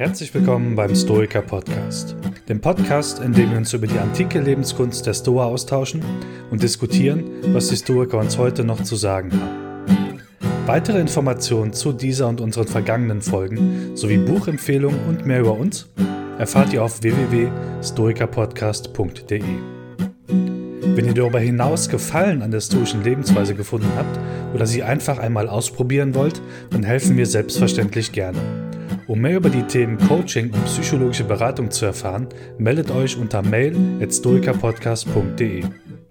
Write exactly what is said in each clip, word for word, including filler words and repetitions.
Herzlich willkommen beim Stoiker Podcast, dem Podcast, in dem wir uns über die antike Lebenskunst der Stoa austauschen und diskutieren, was die Stoiker uns heute noch zu sagen haben. Weitere Informationen zu dieser und unseren vergangenen Folgen sowie Buchempfehlungen und mehr über uns erfahrt ihr auf w w w punkt stoikerpodcast punkt d e. Wenn ihr darüber hinaus Gefallen an der stoischen Lebensweise gefunden habt oder sie einfach einmal ausprobieren wollt, dann helfen wir selbstverständlich gerne. Um mehr über die Themen Coaching und psychologische Beratung zu erfahren, meldet euch unter mail at stoikerpodcast punkt d e.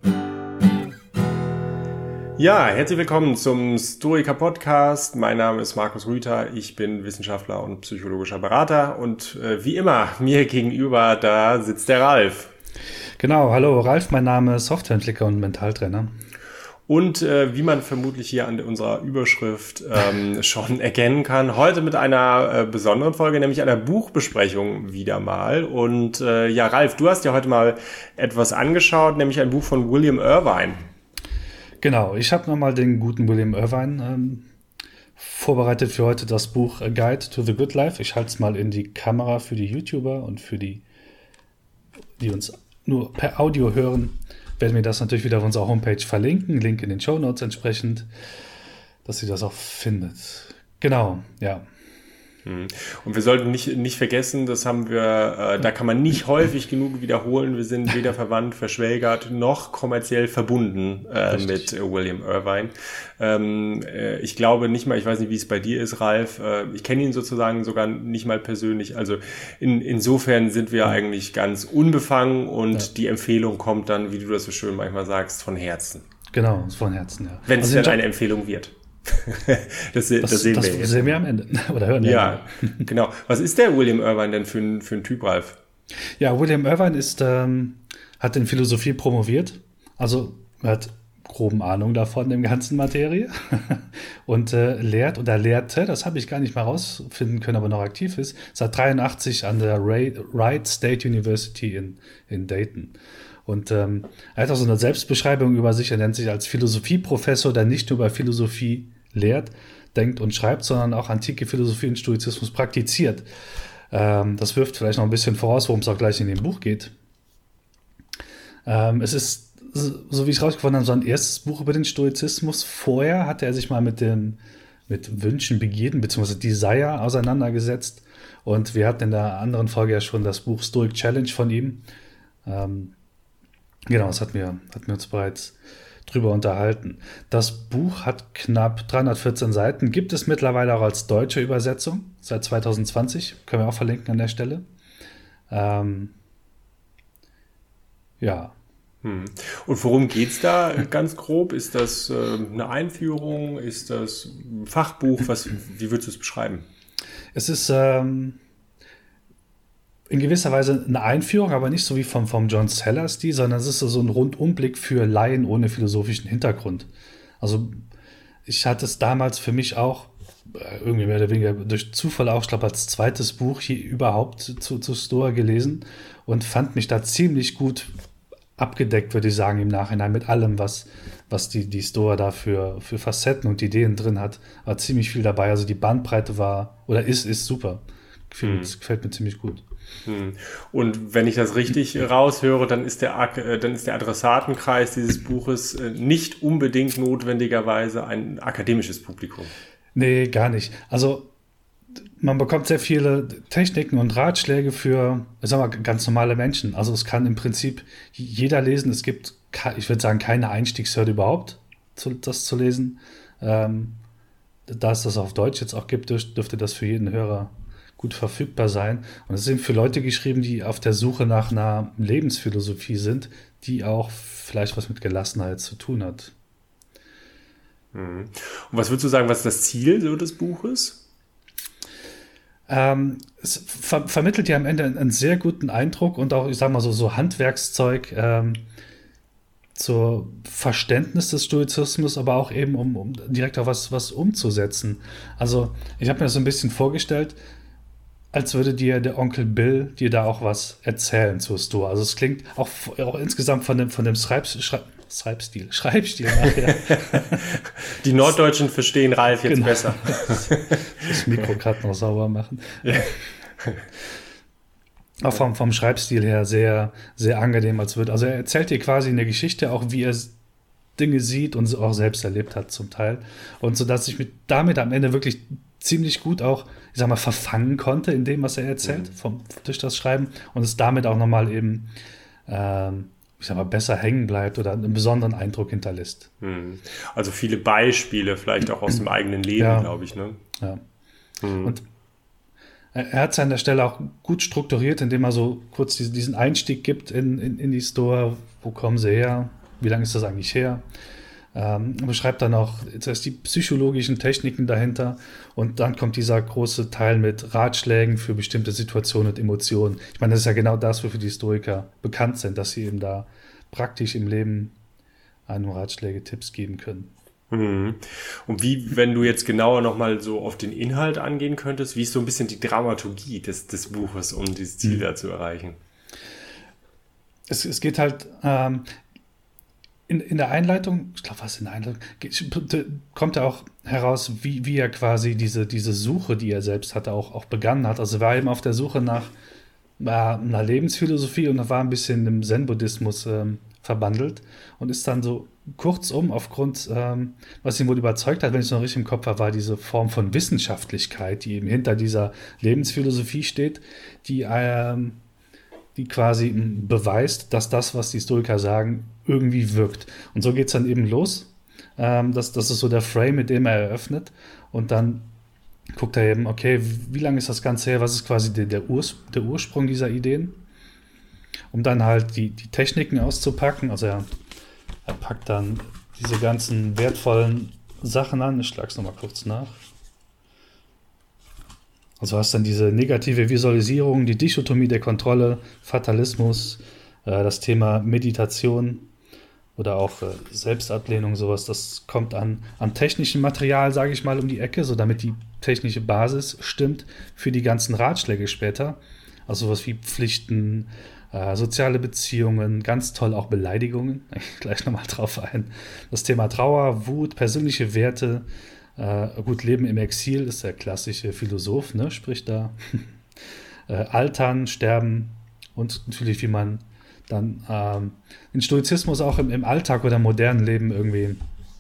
Ja, herzlich willkommen zum Stoiker Podcast. Mein Name ist Markus Rüther, ich bin Wissenschaftler und psychologischer Berater und äh, wie immer, mir gegenüber, da sitzt der Ralf. Genau, hallo Ralf, mein Name ist Softwareentwickler und Mentaltrainer. Und äh, wie man vermutlich hier an unserer Überschrift ähm, schon erkennen kann, heute mit einer äh, besonderen Folge, nämlich einer Buchbesprechung wieder mal. Und äh, ja, Ralf, du hast ja heute mal etwas angeschaut, nämlich ein Buch von William Irvine. Genau, ich habe nochmal den guten William Irvine ähm, vorbereitet für heute, das Buch A Guide to the Good Life. Ich halte es mal in die Kamera für die YouTuber und für die, die uns nur per Audio hören. Werden wir das natürlich wieder auf unserer Homepage verlinken. Link in den Shownotes entsprechend, dass ihr das auch findet. Genau, ja. Und wir sollten nicht, nicht vergessen, das haben wir, äh, da kann man nicht häufig genug wiederholen. Wir sind weder verwandt, verschwägert, noch kommerziell verbunden äh, mit äh, William Irvine. Ähm, äh, ich glaube nicht mal, ich weiß nicht, wie es bei dir ist, Ralf. Äh, ich kenne ihn sozusagen sogar nicht mal persönlich. Also in, insofern sind wir ja. eigentlich ganz unbefangen und ja. die Empfehlung kommt dann, wie du das so schön manchmal sagst, von Herzen. Genau, von Herzen, ja. Wenn es also denn eine Empfehlung wird. das, das, das sehen das wir jetzt. sehen wir am Ende. Oder hören wir ja, genau. Was ist der William Irvine denn für ein, für ein Typ, Ralf? Ja, William Irvine ist, ähm, hat in Philosophie promoviert. Also er hat groben Ahnung davon, dem ganzen Materie. und äh, lehrt oder lehrte, das habe ich gar nicht mal rausfinden können, aber noch aktiv ist, seit dreiundachtzig an der Wright State University in, in Dayton. Und ähm, er hat auch so eine Selbstbeschreibung über sich. Er nennt sich als Philosophieprofessor, der nicht nur über Philosophie lehrt, denkt und schreibt, sondern auch antike Philosophie und Stoizismus praktiziert. Ähm, das wirft vielleicht noch ein bisschen voraus, worum es auch gleich in dem Buch geht. Ähm, es ist, so wie ich rausgefunden habe, so ein erstes Buch über den Stoizismus. Vorher hatte er sich mal mit dem mit Wünschen, Begierden bzw. Desire auseinandergesetzt. Und wir hatten in der anderen Folge ja schon das Buch Stoic Challenge von ihm. Ähm, Genau, das hatten wir, hatten wir uns bereits drüber unterhalten. Das Buch hat knapp dreihundertvierzehn Seiten, gibt es mittlerweile auch als deutsche Übersetzung, seit zwanzig zwanzig, können wir auch verlinken an der Stelle. Ähm, ja. Hm. Und worum geht es da ganz grob? Ist das äh, eine Einführung? Ist das ein Fachbuch? Was, wie würdest du es beschreiben? Es ist ähm, in gewisser Weise eine Einführung, aber nicht so wie vom, vom John Seller-Stil, sondern es ist so ein Rundumblick für Laien ohne philosophischen Hintergrund. Also ich hatte es damals für mich auch irgendwie mehr oder weniger durch Zufall auch, ich glaube, als zweites Buch hier überhaupt zu, zu Stoa gelesen und fand mich da ziemlich gut abgedeckt, würde ich sagen, im Nachhinein mit allem, was, was die, die Stoa da für, für Facetten und Ideen drin hat. War ziemlich viel dabei. Also die Bandbreite war oder ist, ist super. Gefällt, hm. gefällt mir ziemlich gut. Und wenn ich das richtig raushöre, dann ist der, dann ist der Adressatenkreis dieses Buches nicht unbedingt notwendigerweise ein akademisches Publikum. Nee, gar nicht. Also man bekommt sehr viele Techniken und Ratschläge für, ich sag mal, ganz normale Menschen. Also es kann im Prinzip jeder lesen. Es gibt, ich würde sagen, keine Einstiegshürde überhaupt, das zu lesen. Ähm, da es das auf Deutsch jetzt auch gibt, dürfte das für jeden Hörer gut verfügbar sein. Und es sind für Leute geschrieben, die auf der Suche nach einer Lebensphilosophie sind, die auch vielleicht was mit Gelassenheit zu tun hat. Und was würdest du sagen, was ist das Ziel so des Buches? Ähm, es ver- vermittelt ja am Ende einen, einen sehr guten Eindruck und auch, ich sag mal so, so Handwerkszeug ähm, zur Verständnis des Stoizismus, aber auch eben, um, um direkt auch was, was umzusetzen. Also ich habe mir das so ein bisschen vorgestellt, als würde dir der Onkel Bill dir da auch was erzählen zur Stoa. Also es klingt auch, auch insgesamt von dem, von dem Schreibs, Schreib, Schreibstil, Schreibstil nachher. Die Norddeutschen verstehen Ralf jetzt genau. besser. Das Mikro gerade noch sauber machen. Ja. Auch vom, vom Schreibstil her sehr, sehr angenehm, als wird. Also er erzählt dir quasi eine Geschichte, auch wie er Dinge sieht und auch selbst erlebt hat zum Teil. Und so, dass ich mich damit am Ende wirklich ziemlich gut auch, ich sag mal, verfangen konnte in dem, was er erzählt, mhm. vom, durch das Schreiben. Und es damit auch nochmal eben, ähm, ich sag mal, besser hängen bleibt oder einen besonderen Eindruck hinterlässt. Mhm. Also viele Beispiele, vielleicht auch aus dem eigenen Leben, ja. glaube ich, ne? Ja. Mhm. Und er hat es an der Stelle auch gut strukturiert, indem er so kurz diesen Einstieg gibt in, in, in die Stoa. Wo kommen sie her? Wie lange ist das eigentlich her? Ähm, beschreibt dann auch zuerst die psychologischen Techniken dahinter und dann kommt dieser große Teil mit Ratschlägen für bestimmte Situationen und Emotionen. Ich meine, das ist ja genau das, wofür die Stoiker bekannt sind, dass sie eben da praktisch im Leben einem Ratschläge, Tipps geben können. Mhm. Und wie, wenn du jetzt genauer nochmal so auf den Inhalt angehen könntest, wie ist so ein bisschen die Dramaturgie des, des Buches, um dieses Ziel mhm. da zu erreichen? Es, es geht halt ähm, in, in der Einleitung, ich glaube, was in der Einleitung, kommt ja auch heraus, wie, wie er quasi diese, diese Suche, die er selbst hatte, auch, auch begonnen hat. Also er war eben auf der Suche nach äh, einer Lebensphilosophie und war ein bisschen im Zen-Buddhismus ähm, verbandelt und ist dann so kurzum aufgrund, ähm, was ihn wohl überzeugt hat, wenn ich es noch richtig im Kopf habe, war diese Form von Wissenschaftlichkeit, die eben hinter dieser Lebensphilosophie steht, die, ähm, die quasi beweist, dass das, was die Stoiker sagen, irgendwie wirkt. Und so geht es dann eben los. Ähm, das, das ist so der Frame, mit dem er eröffnet. Und dann guckt er eben, okay, wie lange ist das Ganze her? Was ist quasi der, der, Urs, der Ursprung dieser Ideen? Um dann halt die, die Techniken auszupacken. Also er, er packt dann diese ganzen wertvollen Sachen an. Ich schlage es nochmal kurz nach. Also hast dann diese negative Visualisierung, die Dichotomie der Kontrolle, Fatalismus, äh, das Thema Meditation oder auch äh, Selbstablehnung, sowas. Das kommt an, an technischem Material, sage ich mal, um die Ecke, so damit die technische Basis stimmt für die ganzen Ratschläge später. Also sowas wie Pflichten, Äh, soziale Beziehungen, ganz toll auch Beleidigungen, ich gleich nochmal drauf ein. Das Thema Trauer, Wut, persönliche Werte, äh, gut, Leben im Exil ist der klassische Philosoph, ne, spricht da. äh, Altern, Sterben und natürlich, wie man dann ähm, den Stoizismus auch im, im Alltag oder modernen Leben irgendwie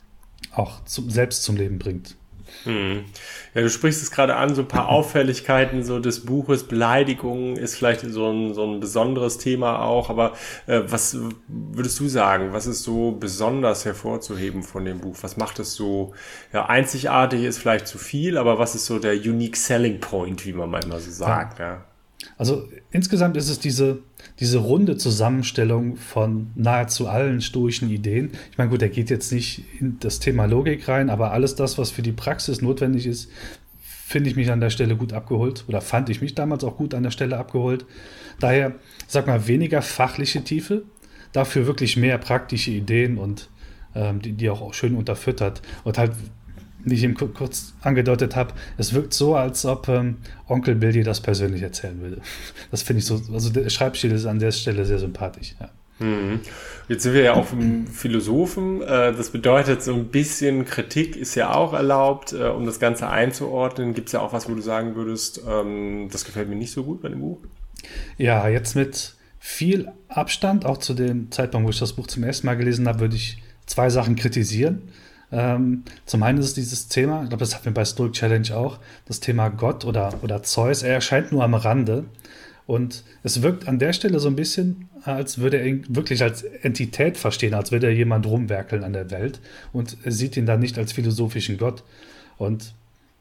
auch zum, selbst zum Leben bringt. Hm. Ja, du sprichst es gerade an, so ein paar Auffälligkeiten so des Buches, Beleidigungen ist vielleicht so ein, so ein besonderes Thema auch, aber äh, was würdest du sagen, was ist so besonders hervorzuheben von dem Buch? Was macht es so, ja, einzigartig ist vielleicht zu viel, aber was ist so der unique selling point, wie man manchmal so sagt, ja? Ja. Also insgesamt ist es diese, diese runde Zusammenstellung von nahezu allen stoischen Ideen. Ich meine, gut, er geht jetzt nicht in das Thema Logik rein, aber alles das, was für die Praxis notwendig ist, finde ich mich an der Stelle gut abgeholt oder fand ich mich damals auch gut an der Stelle abgeholt. Daher, sag mal, weniger fachliche Tiefe, dafür wirklich mehr praktische Ideen und ähm, die, die auch schön unterfüttert und halt, wie ich eben kurz angedeutet habe, es wirkt so, als ob ähm, Onkel Bill dir das persönlich erzählen würde. Das finde ich so, also der Schreibstil ist an der Stelle sehr sympathisch. Ja. Mhm. Jetzt sind wir ja auch im Philosophen, äh, das bedeutet, so ein bisschen Kritik ist ja auch erlaubt, äh, um das Ganze einzuordnen. Gibt es ja auch was, wo du sagen würdest, ähm, das gefällt mir nicht so gut bei dem Buch? Ja, jetzt mit viel Abstand, auch zu dem Zeitpunkt, wo ich das Buch zum ersten Mal gelesen habe, würde ich zwei Sachen kritisieren. Ähm, zum einen ist es dieses Thema, ich glaube, das hatten wir bei Stoic Challenge auch, das Thema Gott oder, oder Zeus. Er erscheint nur am Rande und es wirkt an der Stelle so ein bisschen, als würde er ihn wirklich als Entität verstehen, als würde er jemand rumwerkeln an der Welt und er sieht ihn dann nicht als philosophischen Gott. Und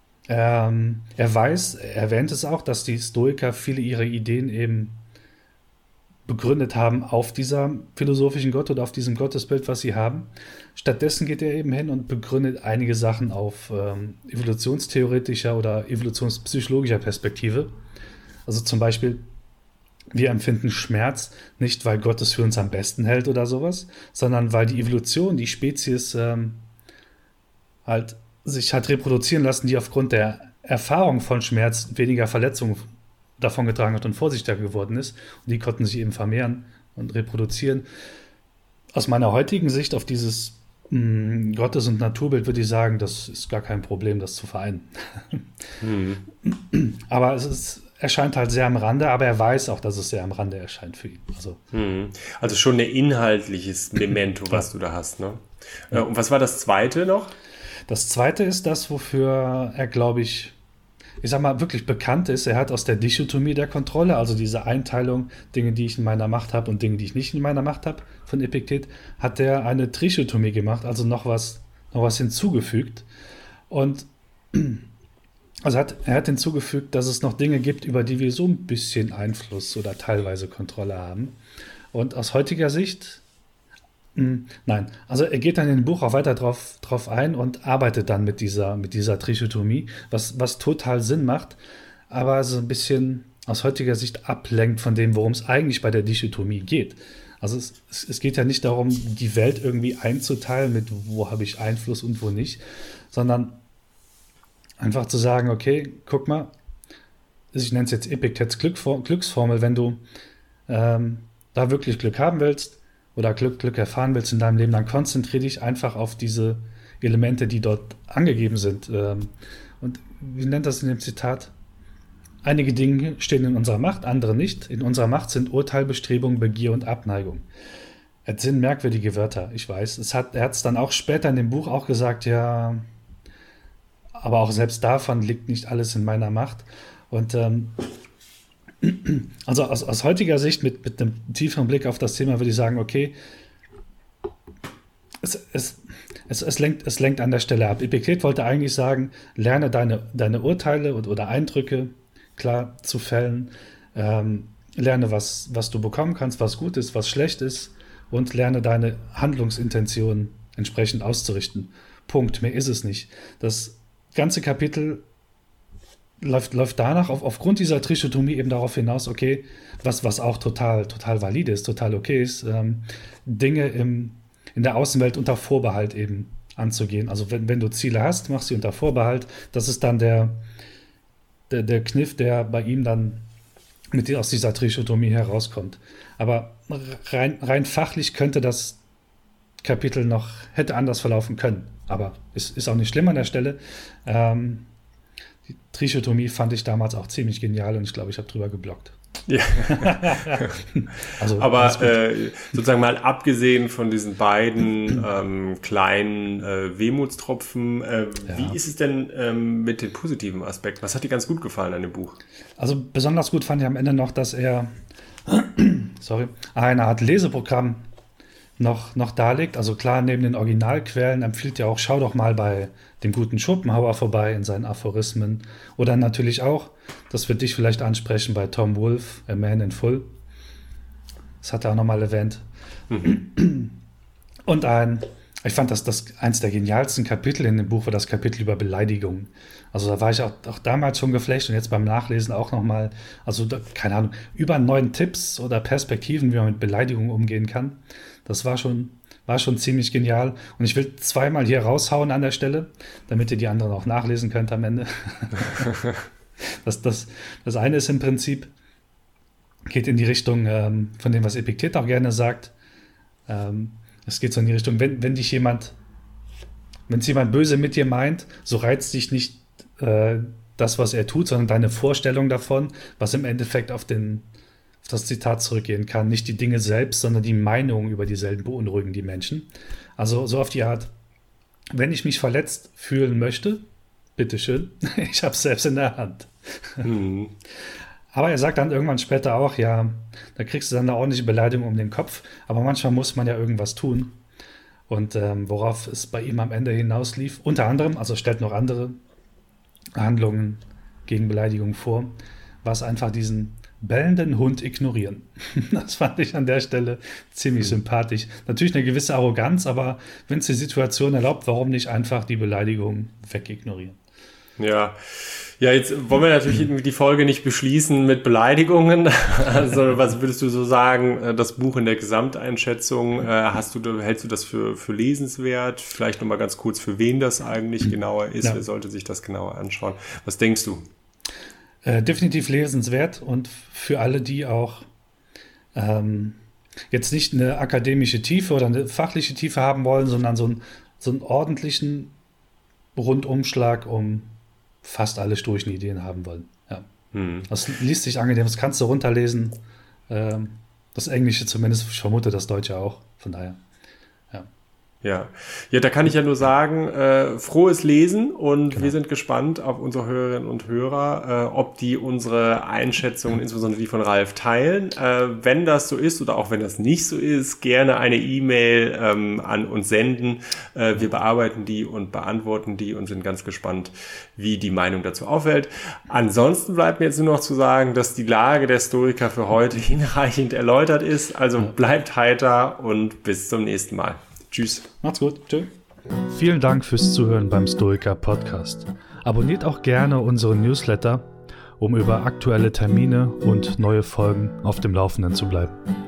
ähm, er weiß, er erwähnt es auch, dass die Stoiker viele ihrer Ideen eben begründet haben auf dieser philosophischen Gott oder auf diesem Gottesbild, was sie haben. Stattdessen geht er eben hin und begründet einige Sachen auf ähm, evolutionstheoretischer oder evolutionspsychologischer Perspektive. Also zum Beispiel, wir empfinden Schmerz nicht, weil Gott es für uns am besten hält oder sowas, sondern weil die Evolution, die Spezies ähm, halt sich hat reproduzieren lassen, die aufgrund der Erfahrung von Schmerz weniger Verletzungen davongetragen hat und vorsichtiger geworden ist. Und die konnten sich eben vermehren und reproduzieren. Aus meiner heutigen Sicht auf dieses mh, Gottes- und Naturbild würde ich sagen, das ist gar kein Problem, das zu vereinen. Mhm. Aber es ist, erscheint halt sehr am Rande, aber er weiß auch, dass es sehr am Rande erscheint für ihn. Also, hm. also schon ein inhaltliches Memento, was du da hast, ne? Ja. Und was war das zweite noch? Das zweite ist das, wofür er, glaube ich, ich sag mal, wirklich bekannt ist. Er hat aus der Dichotomie der Kontrolle, also diese Einteilung, Dinge, die ich in meiner Macht habe und Dinge, die ich nicht in meiner Macht habe, von Epiktet, hat er eine Trichotomie gemacht, also noch was, noch was hinzugefügt. Und also hat, er hat hinzugefügt, dass es noch Dinge gibt, über die wir so ein bisschen Einfluss oder teilweise Kontrolle haben. Und aus heutiger Sicht, mh, nein, also er geht dann in dem Buch auch weiter drauf, drauf ein und arbeitet dann mit dieser, mit dieser Trichotomie, was, was total Sinn macht, aber so ein bisschen aus heutiger Sicht ablenkt von dem, worum es eigentlich bei der Dichotomie geht. Also es, es, es geht ja nicht darum, die Welt irgendwie einzuteilen mit wo habe ich Einfluss und wo nicht, sondern einfach zu sagen, okay, guck mal, ich nenne es jetzt Epiktets Glücksformel, wenn du ähm, da wirklich Glück haben willst oder Glück, Glück erfahren willst in deinem Leben, dann konzentriere dich einfach auf diese Elemente, die dort angegeben sind. Ähm, und wie nennt das in dem Zitat? Einige Dinge stehen in unserer Macht, andere nicht. In unserer Macht sind Urteil, Bestrebung, Begier und Abneigung. Es sind merkwürdige Wörter, ich weiß. Es hat, er hat es dann auch später in dem Buch auch gesagt, ja, aber auch selbst davon liegt nicht alles in meiner Macht. Und ähm, also aus, aus heutiger Sicht, mit, mit einem tieferen Blick auf das Thema, würde ich sagen, okay, es, es, es, es, lenkt, es lenkt an der Stelle ab. Epiktet wollte eigentlich sagen, lerne deine, deine Urteile oder, oder Eindrücke klar zu fällen, ähm, lerne, was, was du bekommen kannst, was gut ist, was schlecht ist und lerne deine Handlungsintention entsprechend auszurichten. Punkt, mehr ist es nicht. Das ganze Kapitel läuft, läuft danach auf, aufgrund dieser Trichotomie eben darauf hinaus, okay, was, was auch total, total valide ist, total okay ist, ähm, Dinge im, in der Außenwelt unter Vorbehalt eben anzugehen. Also wenn, wenn du Ziele hast, mach sie unter Vorbehalt. Das ist dann der, der, der Kniff, der bei ihm dann mit aus dieser Trichotomie herauskommt. Aber rein, rein fachlich könnte das Kapitel noch, hätte anders verlaufen können. Aber es ist auch nicht schlimm an der Stelle. Ähm, die Trichotomie fand ich damals auch ziemlich genial und ich glaube, ich habe drüber gebloggt. Ja. also, aber äh, sozusagen mal abgesehen von diesen beiden ähm, kleinen äh, Wehmutstropfen, äh, ja. Wie ist es denn ähm, mit den positiven Aspekten? Was hat dir ganz gut gefallen an dem Buch? Also besonders gut fand ich am Ende noch, dass er sorry, eine Art Leseprogramm noch, noch darlegt. Also klar, neben den Originalquellen empfiehlt er auch, schau doch mal bei dem guten Schopenhauer vorbei in seinen Aphorismen. Oder natürlich auch, das wird dich vielleicht ansprechen, bei Tom Wolfe, A Man in Full. Das hat er auch nochmal erwähnt. Mhm. Und ein, ich fand das, das eins der genialsten Kapitel in dem Buch war das Kapitel über Beleidigungen. Also da war ich auch, auch damals schon geflasht und jetzt beim Nachlesen auch nochmal, also da, keine Ahnung, über neun Tipps oder Perspektiven, wie man mit Beleidigungen umgehen kann. Das war schon, war schon ziemlich genial. Und ich will zweimal hier raushauen an der Stelle, damit ihr die anderen auch nachlesen könnt am Ende. das, das, das eine ist im Prinzip, geht in die Richtung ähm, von dem, was Epiktet auch gerne sagt. Ähm, es geht so in die Richtung, wenn, wenn dich jemand, wenn es jemand böse mit dir meint, so reizt dich nicht äh, das, was er tut, sondern deine Vorstellung davon, was im Endeffekt auf den das Zitat zurückgehen kann. Nicht die Dinge selbst, sondern die Meinungen über dieselben beunruhigen die Menschen. Also so auf die Art, wenn ich mich verletzt fühlen möchte, bitteschön, ich habe es selbst in der Hand. Mhm. Aber er sagt dann irgendwann später auch, ja, da kriegst du dann eine ordentliche Beleidigung um den Kopf, aber manchmal muss man ja irgendwas tun. Und ähm, worauf es bei ihm am Ende hinauslief, unter anderem, also stellt noch andere Handlungen gegen Beleidigung vor, war es einfach diesen bellenden Hund ignorieren. Das fand ich an der Stelle ziemlich mhm. sympathisch. Natürlich eine gewisse Arroganz, aber wenn es die Situation erlaubt, warum nicht einfach die Beleidigung wegignorieren? Ja, ja, jetzt wollen wir natürlich die Folge nicht beschließen mit Beleidigungen. Also was würdest du so sagen, das Buch in der Gesamteinschätzung, hast du, hältst du das für, für lesenswert? Vielleicht nochmal ganz kurz, für wen das eigentlich genauer ist? Ja. Wer sollte sich das genauer anschauen? Was denkst du? Äh, definitiv lesenswert und für alle, die auch ähm, jetzt nicht eine akademische Tiefe oder eine fachliche Tiefe haben wollen, sondern so, ein, so einen ordentlichen Rundumschlag um fast alle stoischen Ideen haben wollen. Ja. Hm. Das liest sich angenehm, das kannst du runterlesen. Ähm, das Englische zumindest, ich vermute das Deutsche auch, von daher. Ja, ja, da kann ich ja nur sagen, äh, frohes Lesen und genau. Wir sind gespannt auf unsere Hörerinnen und Hörer, äh, ob die unsere Einschätzungen, insbesondere die von Ralf, teilen. Äh, wenn das so ist oder auch wenn das nicht so ist, gerne eine E-Mail ähm, an uns senden. Äh, wir bearbeiten die und beantworten die und sind ganz gespannt, wie die Meinung dazu auffällt. Ansonsten bleibt mir jetzt nur noch zu sagen, dass die Lage der Stoiker für heute hinreichend erläutert ist. Also bleibt heiter und bis zum nächsten Mal. Tschüss. Macht's gut. Tschüss. Vielen Dank fürs Zuhören beim Stoiker Podcast. Abonniert auch gerne unseren Newsletter, um über aktuelle Termine und neue Folgen auf dem Laufenden zu bleiben.